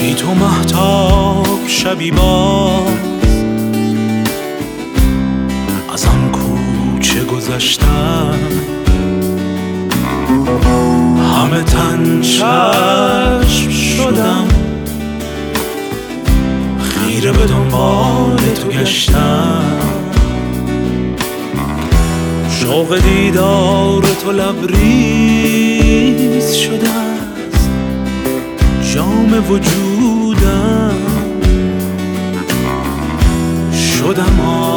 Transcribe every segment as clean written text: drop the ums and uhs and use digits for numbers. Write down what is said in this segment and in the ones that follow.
بی تو مهتاب شبی باز از آن کوچه گذشتم، همه تن چشم شدم، خیره به دنبال تو گشتم. شوق دیدار تو لبریز شده است جام وجودم، شدم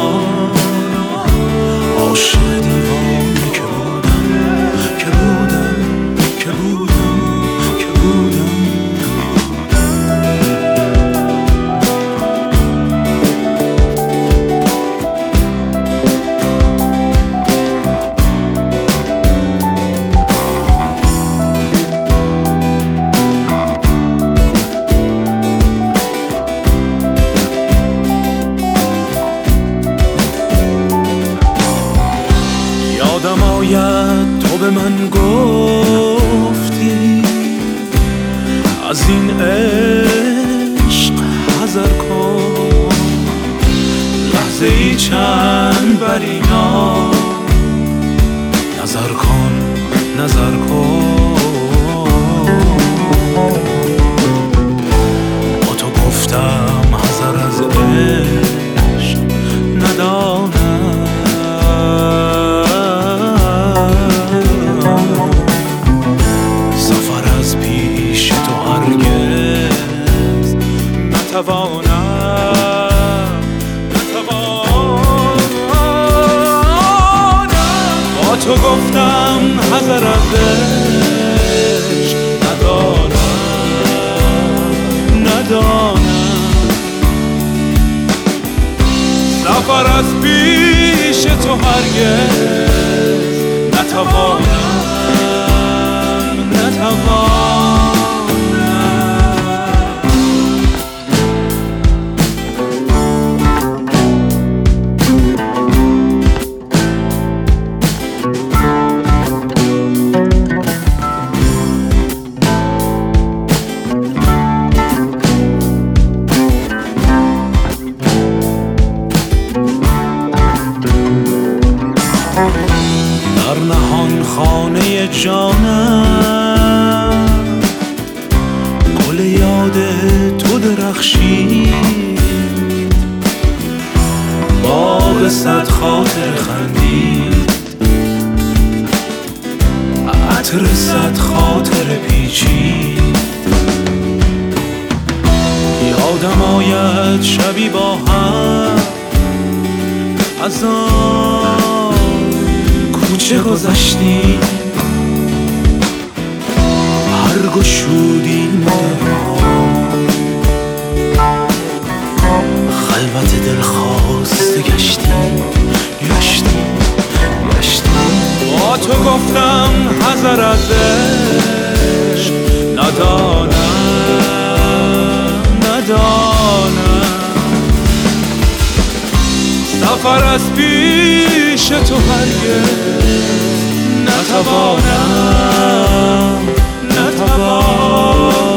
عاشق دیوانه که بودم که بودم که بودم که بودم. یادم آید تو به من گفتی از این عشق حذر کن، لحظه ای چند بر اینا نظر کن نظر کن. با تو گفتم حذر از عشق ندانم، نتوانم با تو گفتم حذر از عشق ندانم، سفر از پیش تو هرگز نتوانم. در نهان خانه جانم گل یاد تو درخشید، باغ صد خاطر خندید، عطر صد خاطر پیچید. یادم آید شبی با هم از آن کوچه گذشتیم، هر گشودیم خلوت دلخواسته گشتیم. با تو گفتم حذر از عشق ندانم، سفر از پیش تو هرگز نتوانم.